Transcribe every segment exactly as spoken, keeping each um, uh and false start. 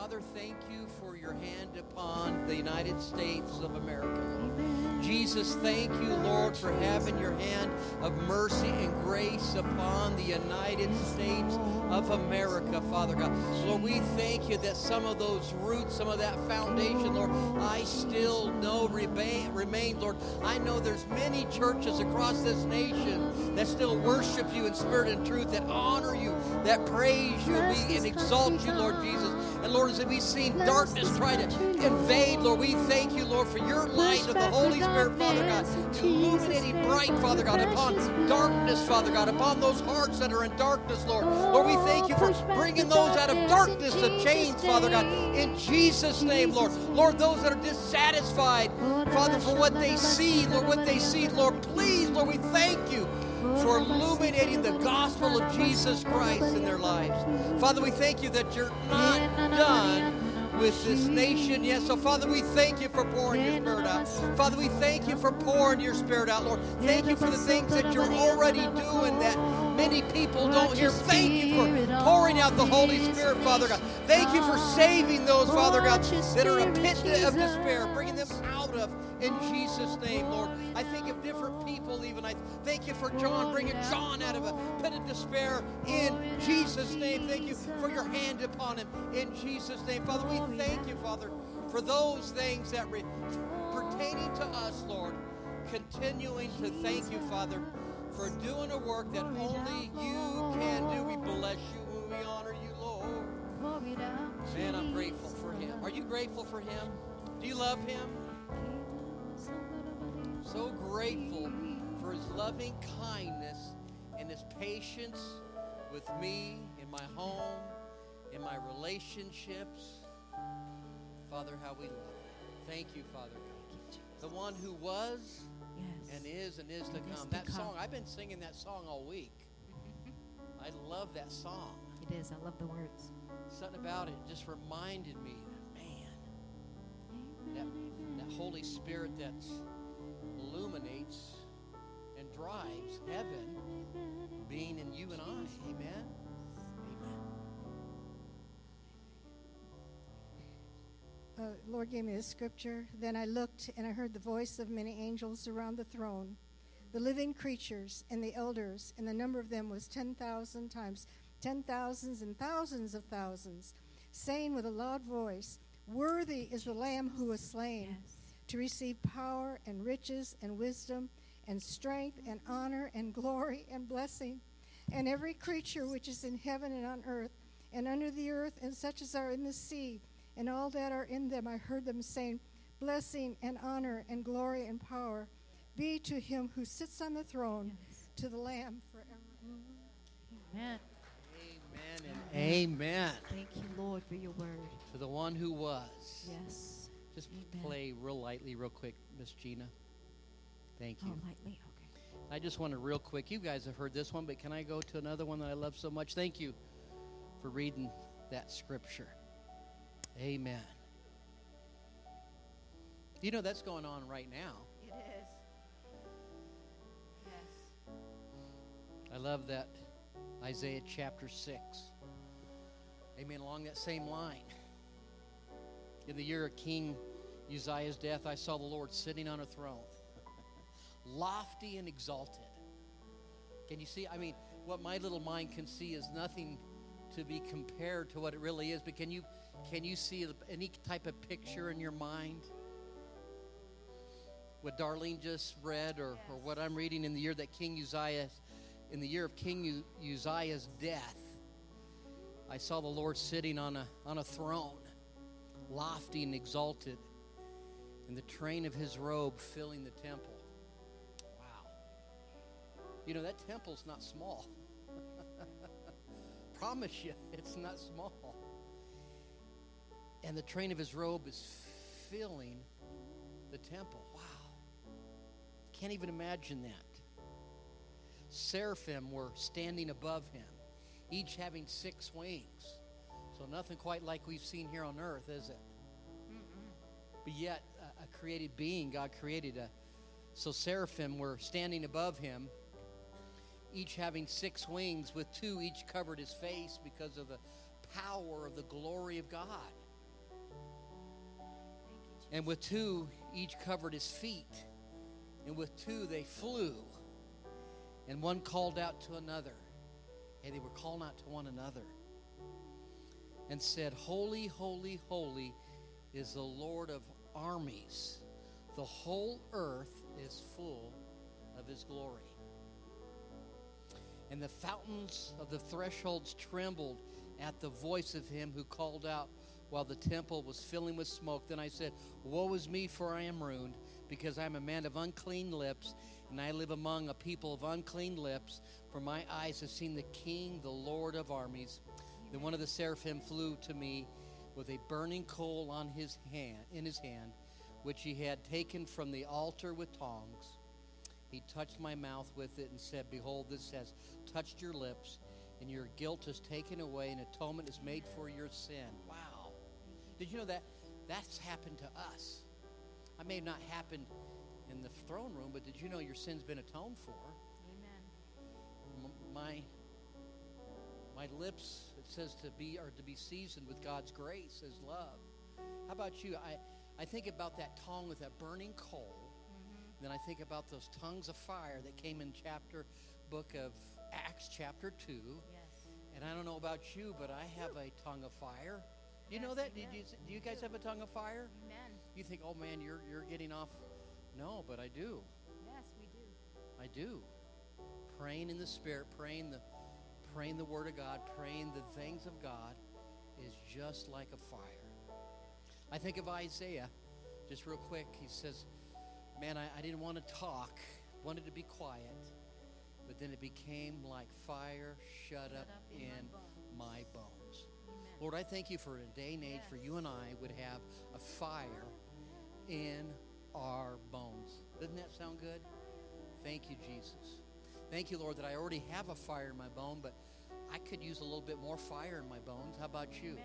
Father, thank you for your hand upon the United States of America, Lord. Jesus, thank you, Lord, for having your hand of mercy and grace upon the United States of America, Father God. Lord, we thank you that some of those roots, some of that foundation, Lord, I still know remain, remain, Lord. I know there's many churches across this nation that still worship you in spirit and truth, that honor you, that praise you and exalt you, Lord Jesus. And Lord, as we've seen darkness try to invade, Lord, we thank you, Lord, for your light of the Holy Spirit, Father God, illuminating bright, Father God, upon darkness, Father God, upon those hearts that are in darkness, Lord. Lord, we thank you for bringing those out of darkness of chains, Father God, in Jesus' name, Lord. Lord, those that are dissatisfied, Father, for what they see, Lord, what they see, Lord, please, Lord, we thank you for illuminating the gospel of Jesus Christ in their lives. Father, we thank you that you're not done with this nation yet. So, Father, we thank you for pouring your Spirit out. Father, we thank you for pouring your Spirit out, Lord. Thank you for the things that you're already doing that many people don't hear. Thank you for pouring out the Holy Spirit, Father God. Thank you for saving those, Father God, that are a pit of despair, bringing them out of, in Jesus' name, Lord. I think of different people even. I thank you for John, bringing John out of a pit of despair in Jesus' name. Thank you for your hand upon him in Jesus' name. Father, we thank you, Father, for those things that re- pertaining to us, Lord. Continuing to thank you, Father, for doing a work that only you can do. We bless you and we honor you, Lord. Man, I'm grateful for him. Are you grateful for him? Do you love him? So grateful for his loving kindness and his patience with me, in my home, in my relationships. Father, how we love you. Thank you, Father. The one who was yes. and is and is to and come. Is that to song, come. I've been singing that song all week. I love that song. It is. I love the words. Something about it just reminded me that, man, that, that Holy Spirit that illuminates and drives heaven being in you and I. Amen. Uh, Lord gave me this scripture. Then I looked, and I heard the voice of many angels around the throne, the living creatures and the elders, and the number of them was ten thousand times, ten thousands and thousands of thousands, saying with a loud voice, "Worthy is the Lamb who was slain yes. to receive power and riches and wisdom and strength and honor and glory and blessing. And every creature which is in heaven and on earth and under the earth and such as are in the sea, and all that are in them, I heard them saying, blessing and honor and glory and power be to him who sits on the throne, yes. to the Lamb forever." Amen. Amen and amen. Thank you, Lord, for your word. To the one who was. Yes. Just amen. Play real lightly, real quick, Miss Gina. Thank you. Oh, lightly, okay. I just want to real quick. You guys have heard this one, but can I go to another one that I love so much? Thank you for reading that scripture. Amen. You know that's going on right now. It is. Yes. I love that Isaiah chapter six. Amen. Along that same line. In the year of King Uzziah's death, I saw the Lord sitting on a throne, lofty and exalted. Can you see? I mean, what my little mind can see is nothing to be compared to what it really is. But can you Can you see any type of picture in your mind? What Darlene just read, or, or what I'm reading in the year that King Uzziah, in the year of King Uzziah's death, I saw the Lord sitting on a on a throne, lofty and exalted, and the train of his robe filling the temple. Wow. You know, that temple's not small. Promise you, it's not small. And the train of his robe is filling the temple. Wow. Can't even imagine that. Seraphim were standing above him, each having six wings. So nothing quite like we've seen here on earth, is it? Mm-mm. But yet, a, a created being, God created a... So seraphim were standing above him, each having six wings, with two each covered his face because of the power of the glory of God. And with two, each covered his feet. And with two, they flew. And one called out to another. Hey, they were calling out to one another. And said, Holy, holy, holy is the Lord of armies. The whole earth is full of his glory. And the fountains of the thresholds trembled at the voice of him who called out while the temple was filling with smoke. Then I said, Woe is me, for I am ruined, because I am a man of unclean lips, and I live among a people of unclean lips, for my eyes have seen the King, the Lord of armies. Then one of the seraphim flew to me with a burning coal on his hand, in his hand, which he had taken from the altar with tongs. He touched my mouth with it and said, Behold, this has touched your lips, and your guilt is taken away, and atonement is made for your sin. Wow. Did you know that that's happened to us? I may have not happened in the throne room, but did you know your sin's been atoned for? Amen. M- my my lips, it says to be are to be seasoned with God's grace, His love. How about you? I, I think about that tongue with that burning coal. Then I think about those tongues of fire that came in chapter, book of Acts, chapter two. Yes. And I don't know about you, but I have a tongue of fire. Do you Yes, know that? amen. Did you, do you guys have a tongue of fire? Amen. You think, oh man, you're you're getting off. No, but I do. Yes, we do. I do. Praying in the Spirit, praying the praying the Word of God, praying the things of God is just like a fire. I think of Isaiah, just real quick. He says, man, I, I didn't want to talk, wanted to be quiet, but then it became like fire shut, Shut up, up in in my my bones. bones. Amen. Lord, I thank you for a day and age for you and I would have a fire in our bones. Doesn't that sound good? Thank you, Jesus. Thank you, Lord, that I already have a fire in my bone, but I could use a little bit more fire in my bones. How about you?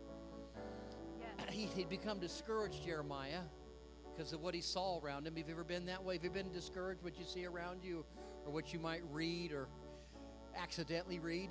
Amen. Yes. He, he'd become discouraged, Jeremiah, because of what he saw around him. Have you ever been that way? Have you been discouraged what you see around you or what you might read or accidentally read?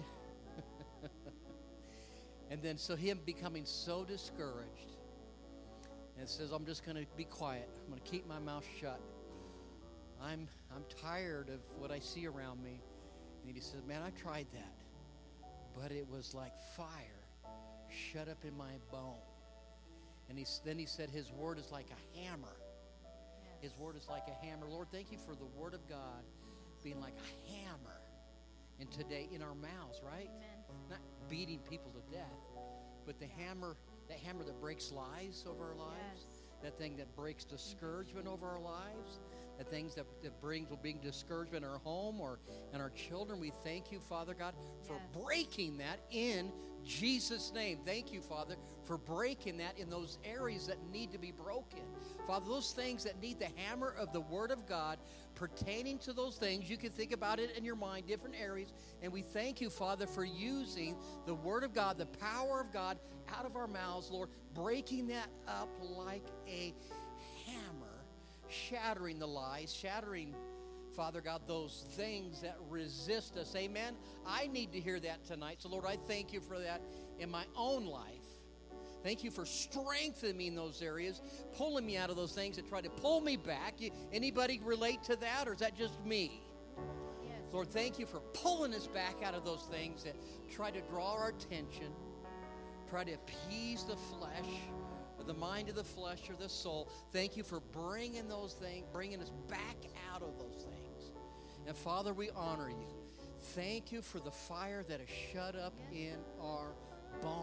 And then so him becoming so discouraged and says, I'm just going to be quiet. I'm going to keep my mouth shut. I'm I'm tired of what I see around me. And he says, man, I tried that. But it was like fire shut up in my bone. And he, then he said his word is like a hammer. His word is like a hammer. Lord, thank you for the word of God being like a hammer in today in our mouths, right? Amen. Not beating people to death, but the hammer, that hammer that breaks lies over our lives, Yes. that thing that breaks discouragement over our lives, the things that, that brings will bring discouragement in our home or in our children. We thank you, Father God, for Yes. breaking that in Jesus' name. Thank you, Father, for breaking that in those areas that need to be broken. Father, those things that need the hammer of the Word of God pertaining to those things, you can think about it in your mind, different areas. And we thank you, Father, for using the Word of God, the power of God out of our mouths, Lord, breaking that up like a hammer, shattering the lies, shattering, Father God, those things that resist us. Amen. I need to hear that tonight. So, Lord, I thank you for that in my own life. Thank you for strengthening me in those areas, pulling me out of those things that try to pull me back. You, anybody relate to that, or is that just me? Yes. Lord, thank you for pulling us back out of those things that try to draw our attention, try to appease the flesh, or the mind of the flesh or the soul. Thank you for bringing those things, bringing us back out of those things. And Father, we honor you. Thank you for the fire that is shut up in our bones.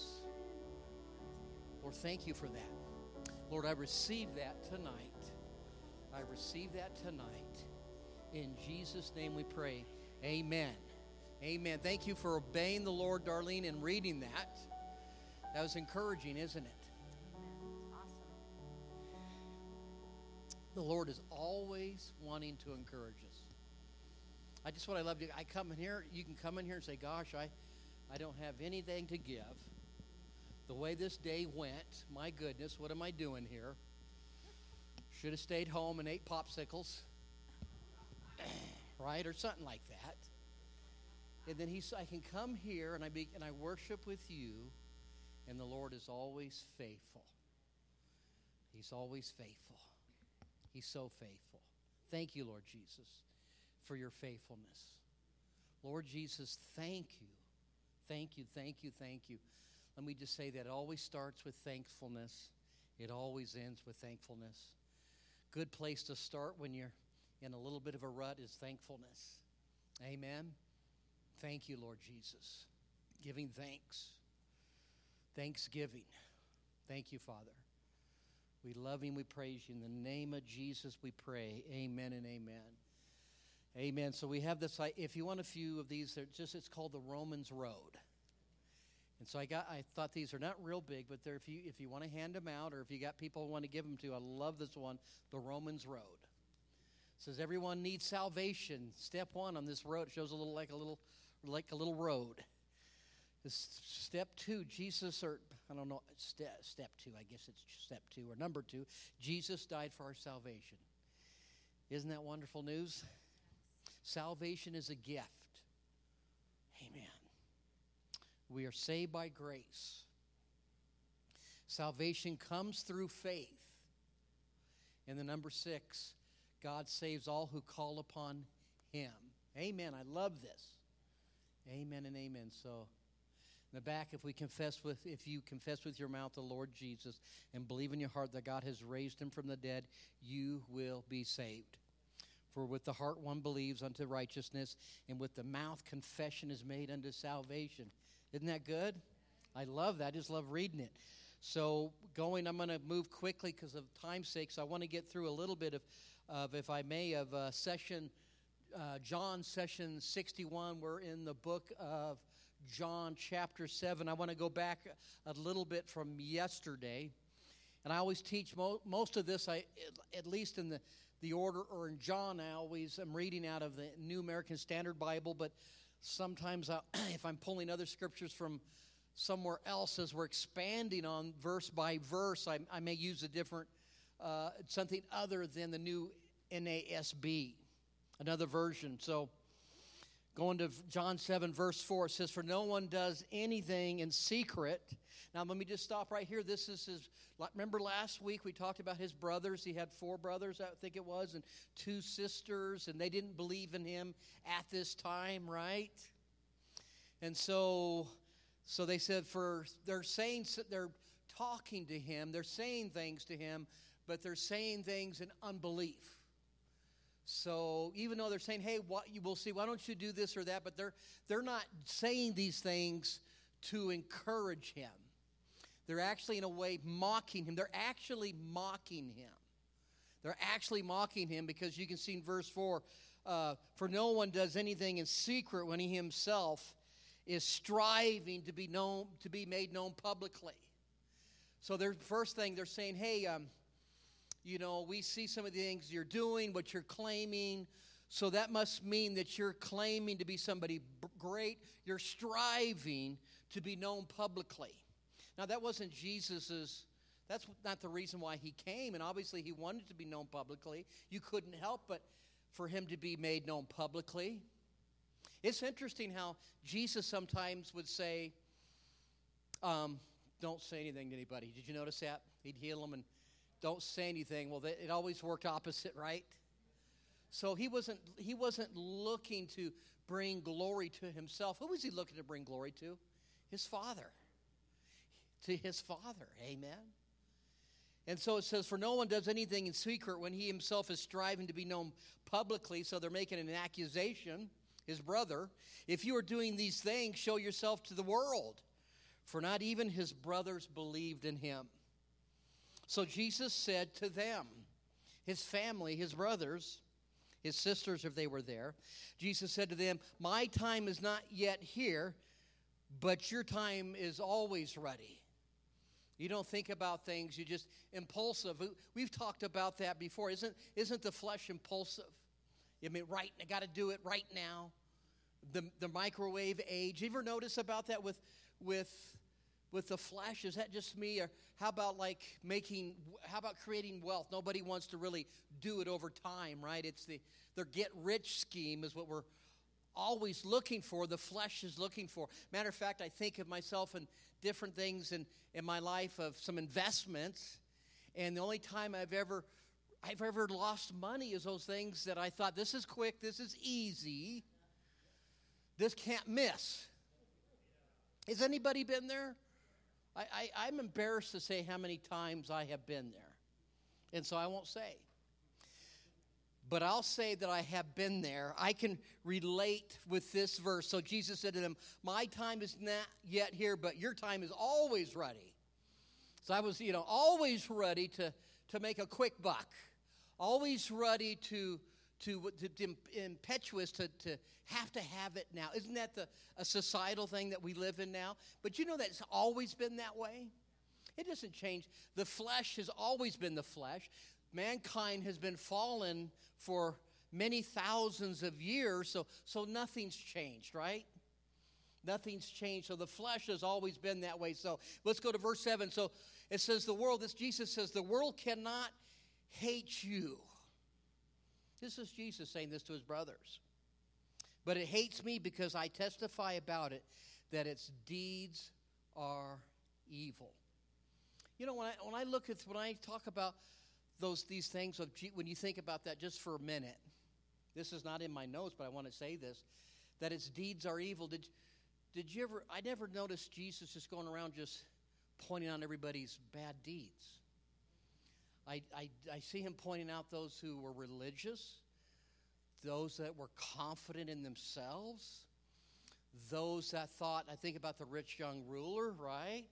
Lord, thank you for that. Lord, I receive that tonight. I receive that tonight. In Jesus' name we pray. Amen. Amen. Thank you for obeying the Lord, Darlene, and reading that. That was encouraging, isn't it? Awesome. The Lord is always wanting to encourage us. I just what I love to I come in here, you can come in here and say, gosh, I, I don't have anything to give. The way this day went, my goodness, what am I doing here? Should have stayed home and ate popsicles. Right? Or something like that. And then he's I can come here and I be and I worship with you, and the Lord is always faithful. He's always faithful. He's so faithful. Thank you, Lord Jesus, for your faithfulness. Lord Jesus, thank you. Thank you, thank you, thank you. Let me just say that it always starts with thankfulness. It always ends with thankfulness. Good place to start when you're in a little bit of a rut is thankfulness. Amen. Thank you, Lord Jesus. Giving thanks. Thanksgiving. Thank you, Father. We love you and we praise you. In the name of Jesus we pray. Amen and amen. Amen. So we have this, if you want a few of these, they're just, it's called the Romans Road. And so I got, I thought these are not real big, but they're, if you if you want to hand them out or if you got people who want to give them to, I love this one, the Romans Road. It says everyone needs salvation. Step one on this road, it shows a little like a little like a little road. This step two, Jesus, or I don't know, step, step two, I guess it's step two or number two, Jesus died for our salvation. Isn't that wonderful news? Salvation is a gift. Amen. We are saved by grace. Salvation comes through faith. And the number six, God saves all who call upon him. Amen. I love this. Amen and amen. So in the back, if we confess with, if you confess with your mouth the Lord Jesus and believe in your heart that God has raised him from the dead, you will be saved. For with the heart one believes unto righteousness, and with the mouth confession is made unto salvation. Isn't that good? I love that. I just love reading it. So going, I'm going to move quickly because of time's sake. So I want to get through a little bit of, of if I may, of uh, session, uh, John session sixty-one. We're in the book of John chapter seven. I want to go back a little bit from yesterday. And I always teach mo- most of this, I at least in the, the order, or in John, I always am reading out of the New American Standard Bible, but sometimes I'll, if I'm pulling other scriptures from somewhere else as we're expanding on verse by verse, I, I may use a different, uh, something other than the new N A S B, another version. So going to John seven, verse four, it says, for no one does anything in secret. Now, let me just stop right here. This is his, remember last week we talked about his brothers. He had four brothers, I think it was, and two sisters, and they didn't believe in him at this time, right? And so, so they said for, they're saying, they're talking to him, they're saying things to him, but they're saying things in unbelief. So even though they're saying, hey, what you will see, why don't you do this or that, but they're they're not saying these things to encourage him. They're actually, in a way, mocking him. They're actually mocking him. They're actually mocking him because you can see in verse four, uh, for no one does anything in secret when he himself is striving to be known, to be made known publicly. So their first thing, they're saying, hey, um, you know, we see some of the things you're doing, what you're claiming. So that must mean that you're claiming to be somebody b- great. You're striving to be known publicly. Now, that wasn't Jesus's, that's not the reason why he came. And obviously, he wanted to be known publicly. You couldn't help but for him to be made known publicly. It's interesting how Jesus sometimes would say, um, don't say anything to anybody. Did you notice that? He'd heal them and don't say anything. Well, it always worked opposite, right? So he wasn't he wasn't looking to bring glory to himself. Who was he looking to bring glory to? His Father. To his Father. Amen. And so it says, for no one does anything in secret when he himself is striving to be known publicly. So they're making an accusation, his brother. If you are doing these things, show yourself to the world. For not even his brothers believed in him. So Jesus said to them, his family, his brothers, his sisters, if they were there, Jesus said to them, my time is not yet here, but your time is always ready. You don't think about things, you just impulsive. We've talked about that before. Isn't, isn't the flesh impulsive? I mean, right, I got to do it right now. The, the microwave age. You ever notice about that with, with, with the flesh? Is that just me? Or how about like making, how about creating wealth? Nobody wants to really do it over time, right? It's the, their get rich scheme is what we're always looking for, the flesh is looking for. Matter of fact, I think of myself in different things in, in my life of some investments, And the only time I've ever I've ever lost money is those things that I thought, this is quick, this is easy, this can't miss. Has anybody been there? I, I, I'm embarrassed to say how many times I have been there. And so I won't say. But I'll say that I have been there. I can relate with this verse. So Jesus said to them, my time is not yet here, but your time is always ready. So I was, you know, always ready to, to make a quick buck. Always ready to, to, to, to impetuous to, to have to have it now. Isn't that the a societal thing that we live in now? But you know that it's always been that way? It doesn't change. The flesh has always been the flesh. Mankind has been fallen for many thousands of years, so, so nothing's changed, right? Nothing's changed. So the flesh has always been that way. So let's go to verse seven. So it says the world, this Jesus says, the world cannot hate you. This is Jesus saying this to his brothers. But it hates me because I testify about it, that its deeds are evil. You know, when I when I look at, when I talk about those these things, of when you think about that just for a minute, this is not in my notes, but I want to say this, that its deeds are evil. Did did you ever, I never noticed Jesus just going around just pointing out everybody's bad deeds. I, I, I see him pointing out those who were religious, those that were confident in themselves, those that thought, I think about the rich young ruler, right?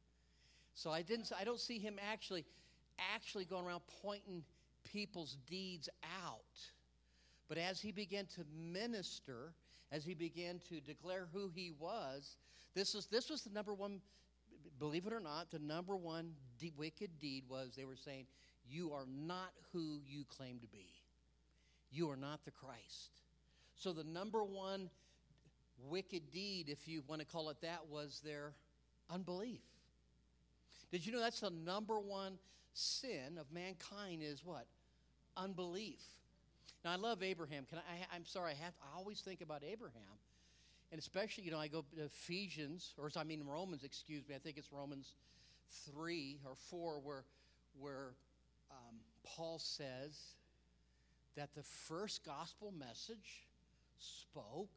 So I didn't. I don't see him actually, actually going around pointing people's deeds out. But as he began to minister, as he began to declare who he was, this was this was the number one. Believe it or not, the number one de- wicked deed was they were saying, you are not who you claim to be. You are not the Christ. So the number one wicked deed, if you want to call it that, was their unbelief. Did you know that's the number one sin of mankind is what? Unbelief. Now, I love Abraham. Can I, I, I'm sorry, I, have, I always think about Abraham. And especially, you know, I go to Ephesians, or I mean Romans, excuse me. I think it's Romans three or four where, where um, Paul says that the first gospel message spoke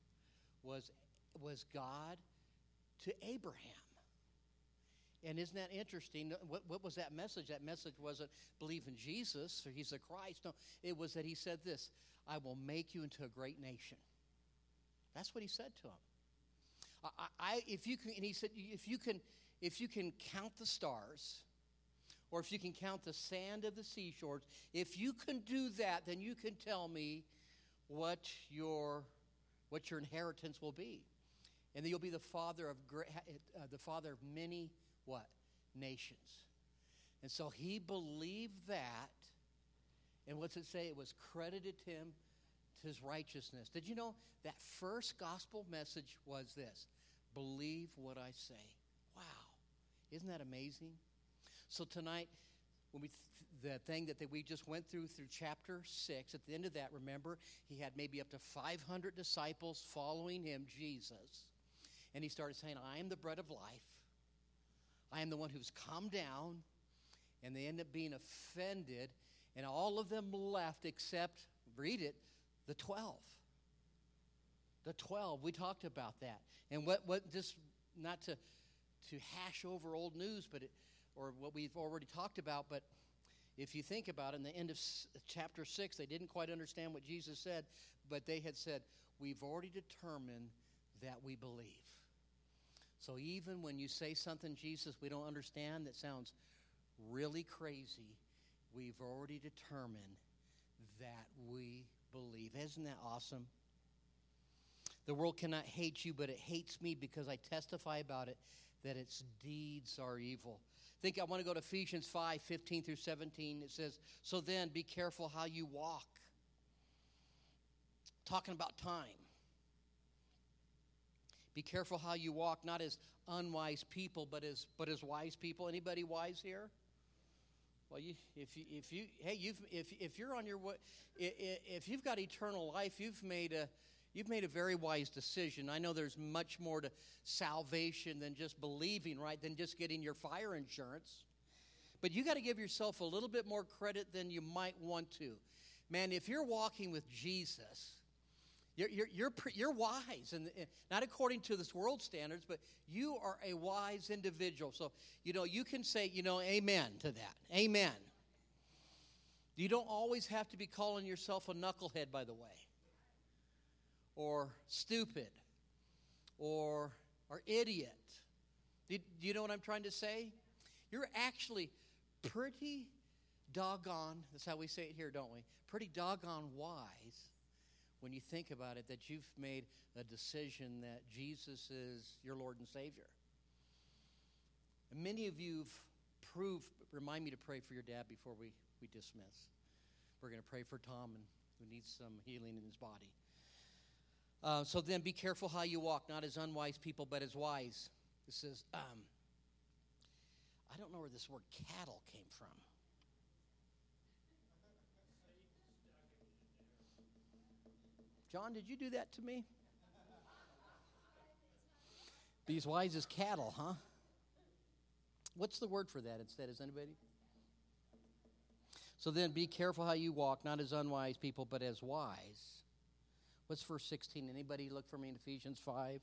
was, was God to Abraham. And isn't that interesting? What, what was that message? That message wasn't believe in Jesus, or he's the Christ. No, it was that he said this, I will make you into a great nation. That's what he said to him. I, I, if you can, and he said, if you can, if you can count the stars, or if you can count the sand of the seashores, if you can do that, then you can tell me what your, what your inheritance will be, and then you'll be the father of great, uh, the father of many what nations. And so he believed that, and what's it say? It was credited to him. His righteousness. Did you know that first gospel message was this? Believe what I say. Wow. Isn't that amazing? So tonight, when we th- the thing that, that we just went through through chapter six, at the end of that, remember, he had maybe up to five hundred disciples following him, Jesus. And he started saying, I am the bread of life. I am the one who's come down. And they end up being offended. And all of them left except, read it, the twelve. The twelve. We talked about that. And what, what just not to to hash over old news, but it, or what we've already talked about, but if you think about it, in the end of s- chapter six, they didn't quite understand what Jesus said, but they had said, we've already determined that we believe. So even when you say something, Jesus, we don't understand, that sounds really crazy, we've already determined that we believe. Isn't that awesome? The world cannot hate you, but it hates me because I testify about it, that its deeds are evil. I think I want to go to Ephesians five, fifteen through seventeen. It says, so then be careful how you walk. Talking about time. Be careful how you walk, not as unwise people, but as but as wise people. Anybody wise here? Well, you, if you, if you, hey, you've, if if you're on your way, if you've got eternal life, you've made a, you've made a very wise decision. I know there's much more to salvation than just believing, right? Than just getting your fire insurance. But you got to give yourself a little bit more credit than you might want to. Man, if you're walking with Jesus, you're, you're, you're, you're wise, and not according to this world standards, but you are a wise individual. So, you know, you can say, you know, amen to that. Amen. You don't always have to be calling yourself a knucklehead, by the way, or stupid, or, or idiot. Do you, do you know what I'm trying to say? You're actually pretty doggone, that's how we say it here, don't we? Pretty doggone wise when you think about it, that you've made a decision that Jesus is your Lord and Savior. And many of you have proved, remind me to pray for your dad before we, we dismiss. We're going to pray for Tom, and who needs some healing in his body. Uh, so then be careful how you walk, not as unwise people, but as wise. It says, um, I don't know where this word cattle came from. John, did you do that to me? Be as wise as cattle, huh? What's the word for that instead? Is anybody? So then be careful how you walk, not as unwise people, but as wise. What's verse sixteen? Anybody look for me in Ephesians five?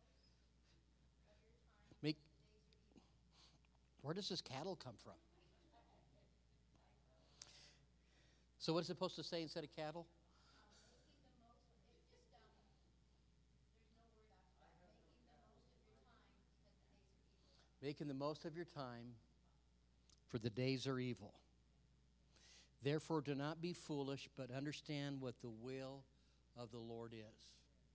Make, where does this cattle come from? So what's it supposed to say instead of cattle? Making the most of your time, for the days are evil. Therefore, do not be foolish, but understand what the will of the Lord is.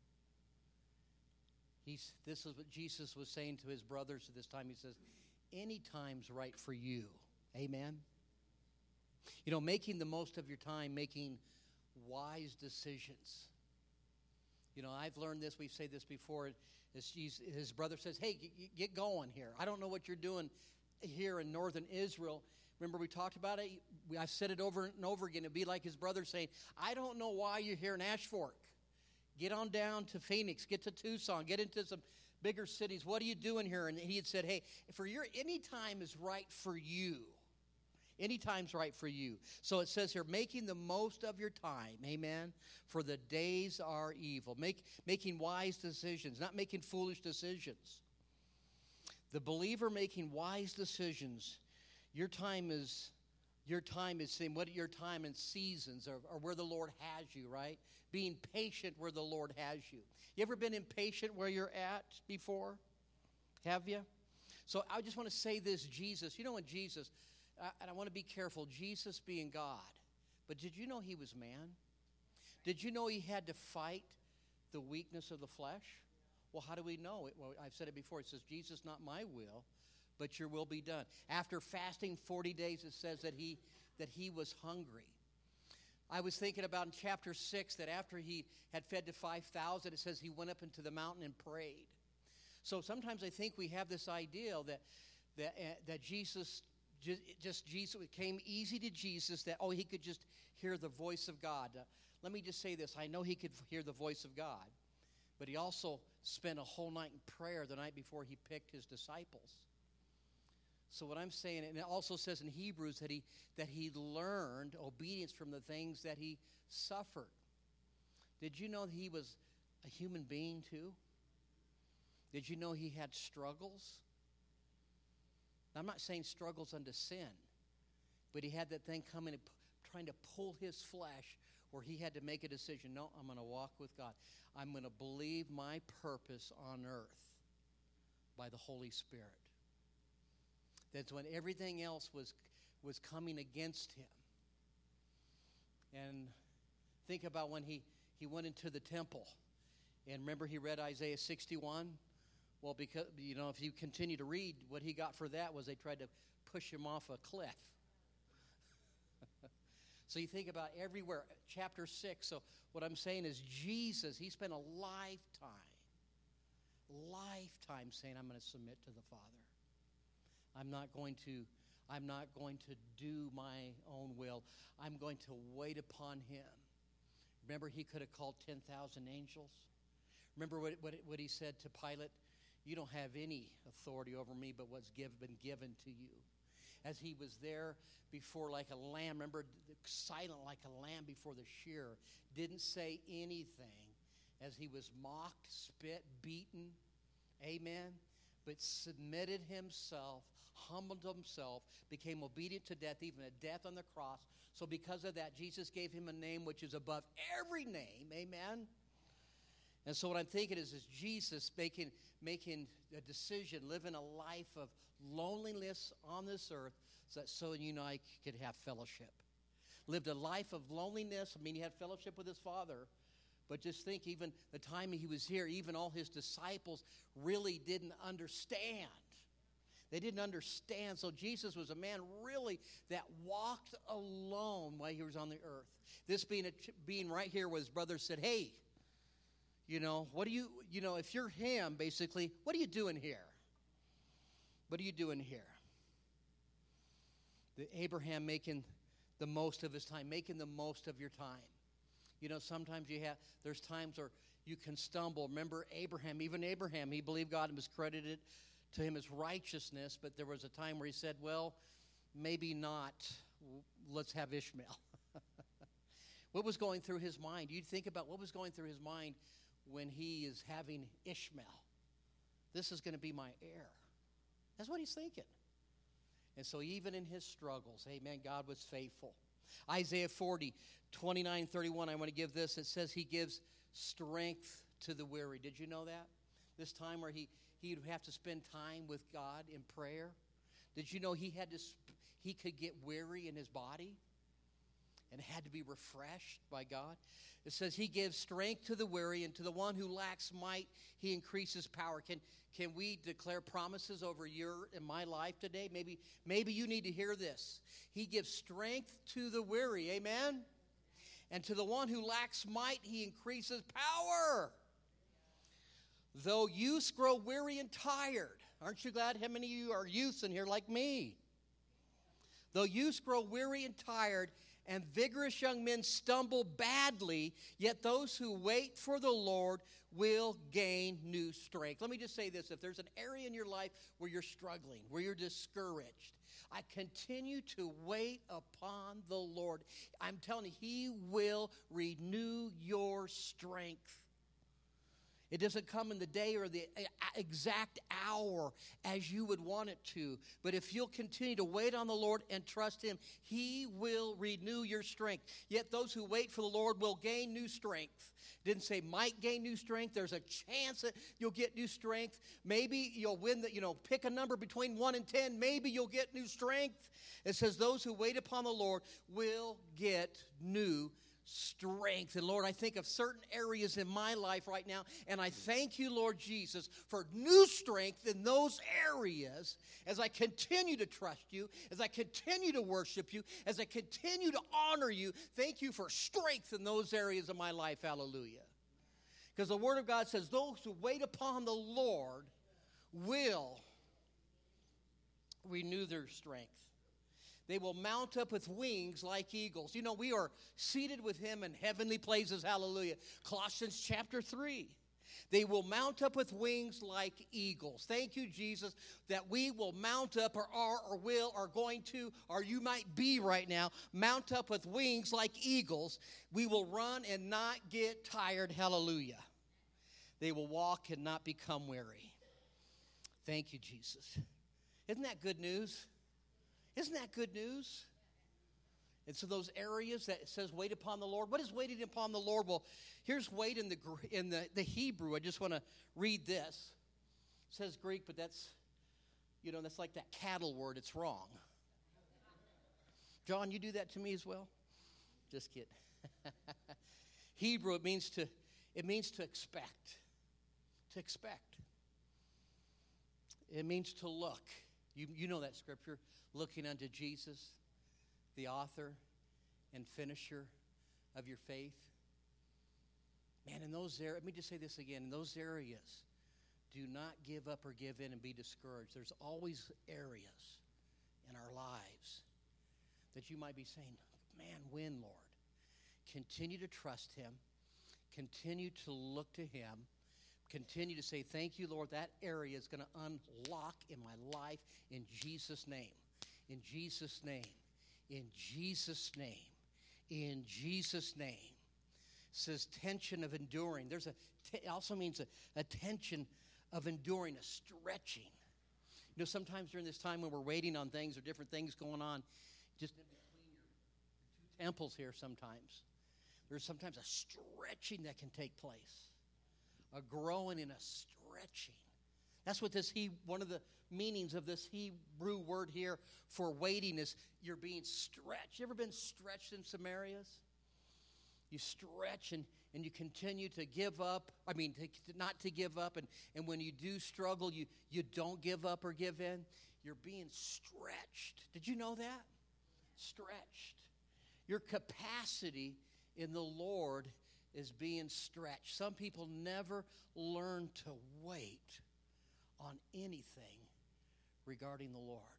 He's, this is what Jesus was saying to his brothers at this time. He says, any time's right for you. Amen? You know, making the most of your time, making wise decisions. You know, I've learned this. We've said this before. His brother says, hey, get going here. I don't know what you're doing here in northern Israel. Remember we talked about it? I've said it over and over again. It'd be like his brother saying, I don't know why you're here in Ashfork. Get on down to Phoenix. Get to Tucson. Get into some bigger cities. What are you doing here? And he had said, hey, for your any time is right for you. Any time's right for you. So it says here, making the most of your time, amen, for the days are evil. Make, making wise decisions, not making foolish decisions. The believer making wise decisions, your time is, your time is saying, what your time and seasons are, are where the Lord has you, right? Being patient where the Lord has you. You ever been impatient where you're at before? Have you? So I just want to say this, Jesus, you know when Jesus... And I want to be careful, Jesus being God. But did you know he was man? Did you know he had to fight the weakness of the flesh? Well, how do we know it? Well, I've said it before. It says, Jesus, not my will, but your will be done. After fasting forty days, it says that he that he was hungry. I was thinking about in chapter six that after he had fed to five thousand, it says he went up into the mountain and prayed. So sometimes I think we have this idea that that, uh, that Jesus... Just, just Jesus, it came easy to Jesus that, oh, he could just hear the voice of God. Uh, let me just say this. I know he could hear the voice of God, but he also spent a whole night in prayer the night before he picked his disciples. So what I'm saying, and it also says in Hebrews that he, that he learned obedience from the things that he suffered. Did you know that he was a human being too? Did you know he had struggles? I'm not saying struggles unto sin, but he had that thing coming and p- trying to pull his flesh where he had to make a decision. No, I'm going to walk with God. I'm going to believe my purpose on earth by the Holy Spirit. That's when everything else was, was coming against him. And think about when he, he went into the temple. And remember he read Isaiah sixty-one? Well, because, you know, if you continue to read, what he got for that was they tried to push him off a cliff. So you think about everywhere, chapter six. So what I'm saying is Jesus, he spent a lifetime, lifetime saying, I'm going to submit to the Father. I'm not going to, I'm not going to do my own will. I'm going to wait upon him. Remember, he could have called ten thousand angels. Remember what, what, what he said to Pilate? You don't have any authority over me but what's give, been given to you. as he was there before like a lamb. Remember, silent like a lamb before the shearer. Didn't say anything as he was mocked, spit, beaten. Amen. But submitted himself, humbled himself, became obedient to death, even a death on the cross. So because of that, Jesus gave him a name which is above every name. Amen. And so what I'm thinking is, is Jesus making, making a decision, living a life of loneliness on this earth so that so you and I could have fellowship. Lived a life of loneliness. I mean, he had fellowship with his Father. But just think, even the time he was here, even all his disciples really didn't understand. They didn't understand. So Jesus was a man really that walked alone while he was on the earth. This being, a, being right here where his brother said, hey, you know, what do you, you know, if you're him, basically, what are you doing here? What are you doing here? The Abraham making the most of his time, making the most of your time. You know, sometimes you have, there's times where you can stumble. Remember Abraham, even Abraham, he believed God and was credited to him as righteousness, but there was a time where he said, well, maybe not. Let's have Ishmael. What was going through his mind? You think about what was going through his mind when he is having Ishmael. This is going to be my heir. That's what he's thinking. And so even in his struggles, amen, God was faithful. Isaiah forty, twenty-nine, thirty-one, I want to give this. It says he gives strength to the weary. Did you know that? This time where he, he would have to spend time with God in prayer. Did you know he had to, he could get weary in his body and had to be refreshed by God? It says he gives strength to the weary, and to the one who lacks might, he increases power. Can, can we declare promises over your and my life today? Maybe, maybe you need to hear this. He gives strength to the weary, amen? And to the one who lacks might, he increases power. Though youths grow weary and tired. Aren't you glad how many of you are youths in here like me? Though youths grow weary and tired, and vigorous young men stumble badly, yet those who wait for the Lord will gain new strength. Let me just say this. If there's an area in your life where you're struggling, where you're discouraged, I continue to wait upon the Lord. I'm telling you, he will renew your strength. It doesn't come in the day or the exact hour as you would want it to. But if you'll continue to wait on the Lord and trust him, he will renew your strength. Yet those who wait for the Lord will gain new strength. Didn't say might gain new strength. There's a chance that you'll get new strength. Maybe you'll win the, you know, pick a number between one and ten. Maybe you'll get new strength. It says those who wait upon the Lord will get new strength. And Lord, I think of certain areas in my life right now, and I thank you, Lord Jesus, for new strength in those areas as I continue to trust you, as I continue to worship you, as I continue to honor you. Thank you for strength in those areas of my life. Hallelujah. Because the Word of God says those who wait upon the Lord will renew their strength. They will mount up with wings like eagles. You know, we are seated with him in heavenly places. Hallelujah. Colossians chapter three. They will mount up with wings like eagles. Thank you, Jesus, that we will mount up or are or will or going to, or you might be right now, mount up with wings like eagles. We will run and not get tired. Hallelujah. They will walk and not become weary. Thank you, Jesus. Isn't that good news? Isn't that good news? And so those areas that it says wait upon the Lord. What is waiting upon the Lord? Well, here's wait in the in the, the Hebrew. I just want to read this. It says Greek, but that's, you know, that's like that cattle word. It's wrong. John, you do that to me as well? Just kidding. Hebrew, it means to it means to expect. To expect. It means to look. You, you know that scripture. Looking unto Jesus, the author and finisher of your faith. Man, in those areas, let me just say this again. In those areas, do not give up or give in and be discouraged. There's always areas in our lives that you might be saying, man, when, Lord? Continue to trust him. Continue to look to him. Continue to say, thank you, Lord. That area is going to unlock in my life in Jesus' name. In Jesus' name. In Jesus' name. In Jesus' name. It says tension of enduring. There's a it also means a, a tension of enduring, a stretching. You know, sometimes during this time when we're waiting on things or different things going on, just in between your, your two temples here sometimes, there's sometimes a stretching that can take place. A growing and a stretching. That's what this he one of the meanings of this Hebrew word here for waiting is you're being stretched. You ever been stretched in some areas? You stretch and, and you continue to give up. I mean, to, to not to give up. And, and when you do struggle, you, you don't give up or give in. You're being stretched. Did you know that? Stretched. Your capacity in the Lord is being stretched. Some people never learn to wait on anything regarding the Lord.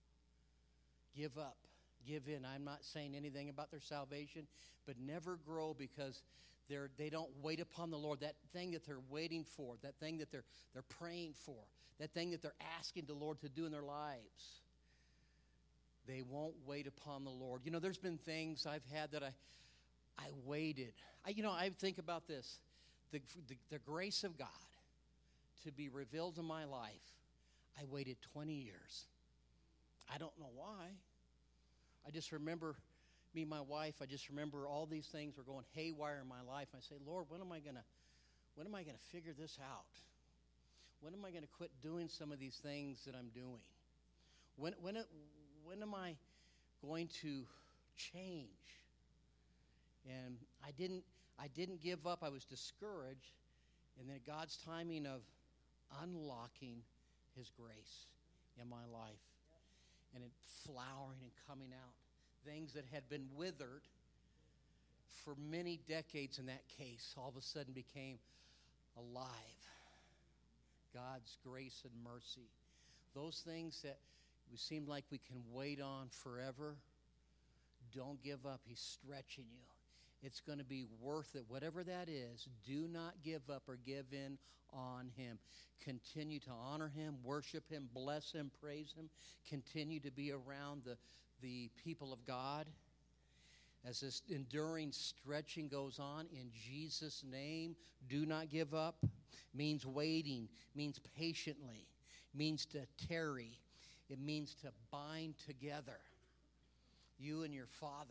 Give up. Give in. I'm not saying anything about their salvation, but never grow because they're, they don't wait upon the Lord. That thing that they're waiting for, that thing that they're, they're praying for, that thing that they're asking the Lord to do in their lives, they won't wait upon the Lord. You know, there's been things I've had that I I waited. I, you know, I think about this. The, the, the grace of God to be revealed in my life, I waited twenty years. I don't know why. I just remember me and my wife, I just remember all these things were going haywire in my life. I say, Lord, when am I gonna when am I gonna figure this out? When am I gonna quit doing some of these things that I'm doing? When when it, when am I going to change? And I didn't I didn't give up. I was discouraged. And then God's timing of unlocking his grace in my life. And it flowering and coming out. Things that had been withered for many decades in that case all of a sudden became alive. God's grace and mercy. Those things that we seem like we can wait on forever, don't give up. He's stretching you. It's going to be worth it. Whatever that is, do not give up or give in on him. Continue to honor him, worship him, bless him, praise him. Continue to be around the, the people of God. As this enduring stretching goes on, in Jesus' name, do not give up. Means waiting, means patiently, means to tarry. It means to bind together. You and your Father.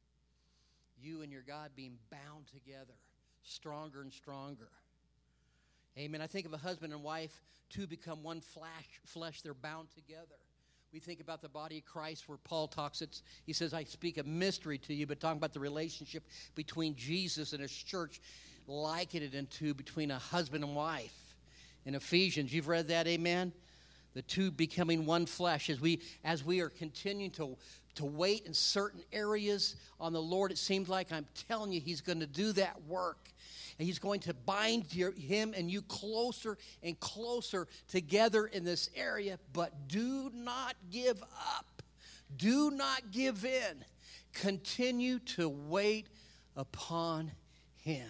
You and your God being bound together, stronger and stronger. Amen. I think of a husband and wife, two become one flesh, flesh, they're bound together. We think about the body of Christ where Paul talks, it's, he says, I speak a mystery to you, but talking about the relationship between Jesus and his church, liken it into between a husband and wife. In Ephesians, you've read that, amen? The two becoming one flesh as we as we are continuing to, to wait in certain areas on the Lord. It seems like I'm telling you he's going to do that work. And he's going to bind your, him and you closer and closer together in this area. But do not give up. Do not give in. Continue to wait upon him.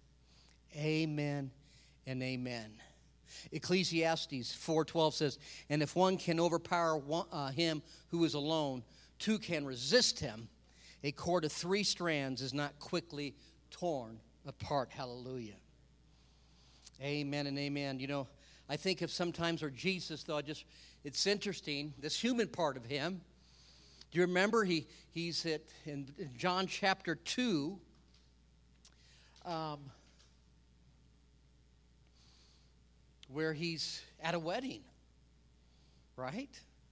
Amen and amen. Ecclesiastes four twelve says, and if one can overpower one, uh, him who is alone, two can resist him. A cord of three strands is not quickly torn apart. Hallelujah. Amen and amen. You know, I think of sometimes, or Jesus, though, I just, it's interesting, this human part of him. Do you remember he he's at, in, in John chapter two, um, where he's at a wedding, right?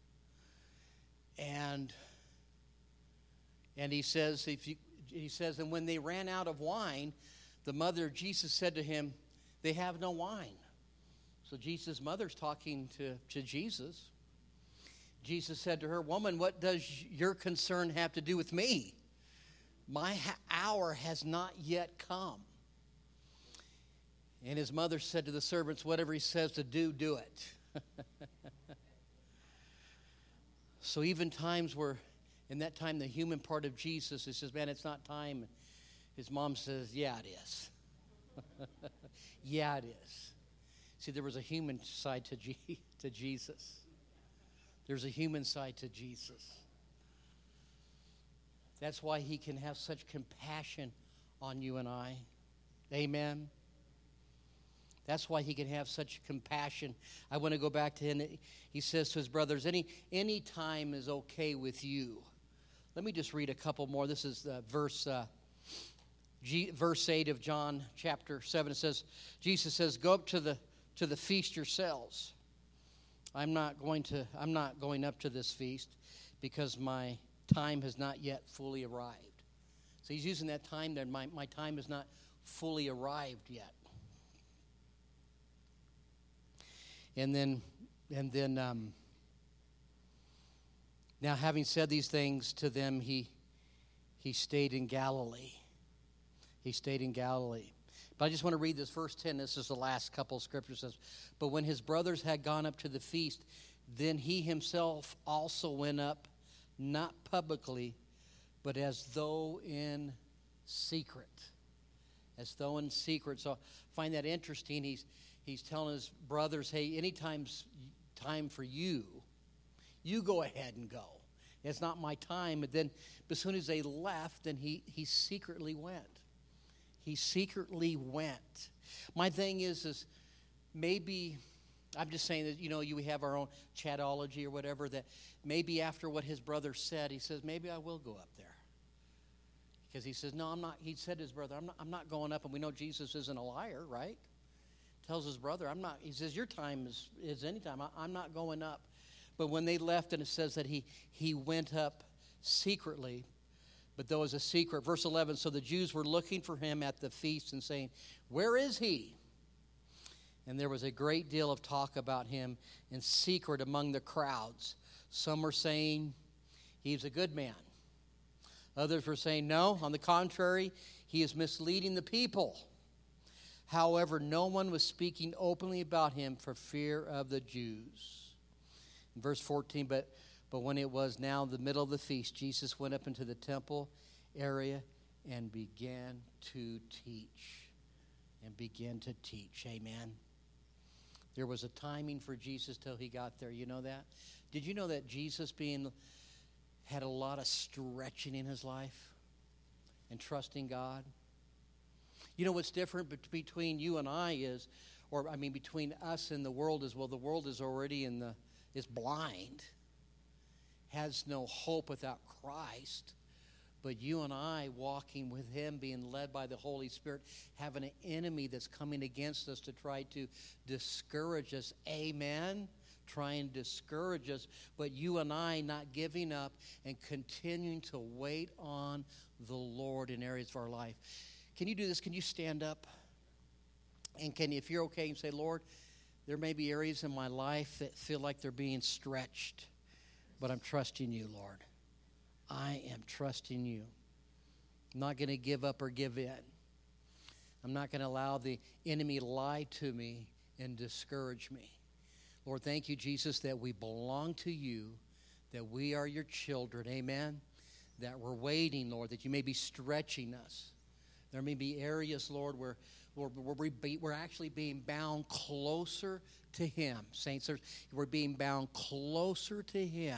And and he says, if you, he says, and when they ran out of wine, the mother of Jesus said to him, they have no wine. So Jesus' mother's talking to, to Jesus. Jesus said to her, woman, what does your concern have to do with me? My ha- hour has not yet come. And his mother said to the servants, whatever he says to do, do it. So even times where, in that time, the human part of Jesus, he says, man, it's not time. His mom says, yeah, it is. Yeah, it is. See, there was a human side to, G- to Jesus. There's a human side to Jesus. That's why he can have such compassion on you and I. Amen. That's why he can have such compassion. I want to go back to him. He says to his brothers, any, any time is okay with you. Let me just read a couple more. This is uh, verse uh, G, verse eight of John chapter seven. It says, Jesus says, go up to the to the feast yourselves. I'm not going to, I'm not going up to this feast because my time has not yet fully arrived. So he's using that time there. My, my time has not fully arrived yet. And then, and then, um, now having said these things to them, he he stayed in Galilee. He stayed in Galilee. But I just want to read this verse ten. This is the last couple of scriptures. It says, but when his brothers had gone up to the feast, then he himself also went up, not publicly, but as though in secret. As though in secret. So I find that interesting. He's he's telling his brothers, hey, anytime's time for you. You go ahead and go. It's not my time. But then as soon as they left, then he, he secretly went. He secretly went. My thing is, is maybe, I'm just saying that, you know, you have our own chatology or whatever, that maybe after what his brother said, he says, maybe I will go up there. Because he says, no, I'm not, he said to his brother, I'm not, I'm not going up. And we know Jesus isn't a liar, right? Tells his brother, I'm not, he says, your time is, is any time. I, I'm not going up. But when they left, and it says that he, he went up secretly, but there was a secret. Verse eleven, so the Jews were looking for him at the feast and saying, where is he? And there was a great deal of talk about him in secret among the crowds. Some were saying, he's a good man. Others were saying, no, on the contrary, he is misleading the people. However, no one was speaking openly about him for fear of the Jews. In verse fourteen, but But when it was now the middle of the feast, Jesus went up into the temple area and began to teach. And began to teach. Amen. There was a timing for Jesus till he got there. You know that? Did you know that Jesus being had a lot of stretching in his life and trusting God? You know what's different between you and I is, or I mean between us and the world is, well, the world is already in the, is blind. Has no hope without Christ, but you and I walking with him, being led by the Holy Spirit, having an enemy that's coming against us to try to discourage us. Amen? Try and discourage us, but you and I not giving up and continuing to wait on the Lord in areas of our life. Can you do this? Can you stand up? And can, if you're okay, you say, Lord, there may be areas in my life that feel like they're being stretched. But I'm trusting you, Lord. I am trusting you. I'm not going to give up or give in. I'm not going to allow the enemy lie to me and discourage me. Lord, thank you, Jesus, that we belong to you, that we are your children. Amen. That we're waiting, Lord, that you may be stretching us. There may be areas, Lord, where Lord, we're actually being bound closer to him. Saints, we're being bound closer to him.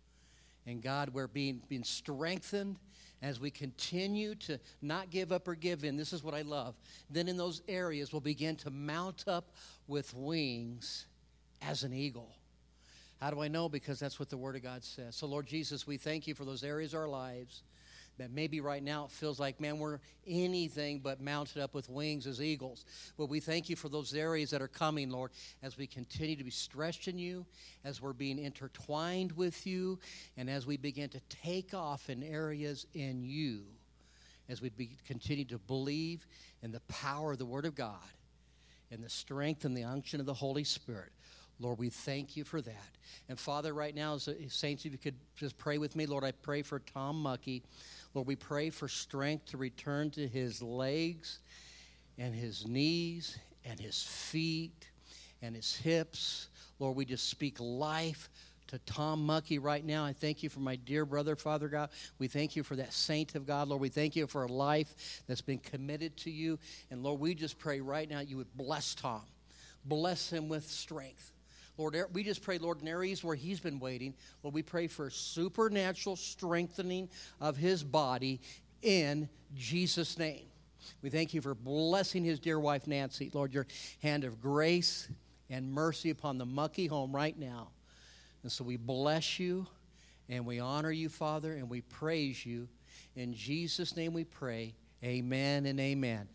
And God, we're being, being strengthened as we continue to not give up or give in. This is what I love. Then in those areas, we'll begin to mount up with wings as an eagle. How do I know? Because that's what the Word of God says. So, Lord Jesus, we thank you for those areas of our lives that maybe right now it feels like, man, we're anything but mounted up with wings as eagles. But we thank you for those areas that are coming, Lord, as we continue to be stretched in you, as we're being intertwined with you, and as we begin to take off in areas in you, as we be, continue to believe in the power of the Word of God, and the strength and the unction of the Holy Spirit. Lord, we thank you for that. And Father, right now, as saints, if you could just pray with me. Lord, I pray for Tom Muckey. Lord, we pray for strength to return to his legs and his knees and his feet and his hips. Lord, we just speak life to Tom Muckey right now. I thank you for my dear brother, Father God. We thank you for that saint of God. Lord, we thank you for a life that's been committed to you. And Lord, we just pray right now you would bless Tom. Bless him with strength. Lord, we just pray, Lord, in areas where he's been waiting, Lord, we pray for supernatural strengthening of his body in Jesus' name. We thank you for blessing his dear wife, Nancy. Lord, your hand of grace and mercy upon the Mucky home right now. And so we bless you and we honor you, Father, and we praise you. In Jesus' name we pray. Amen and amen.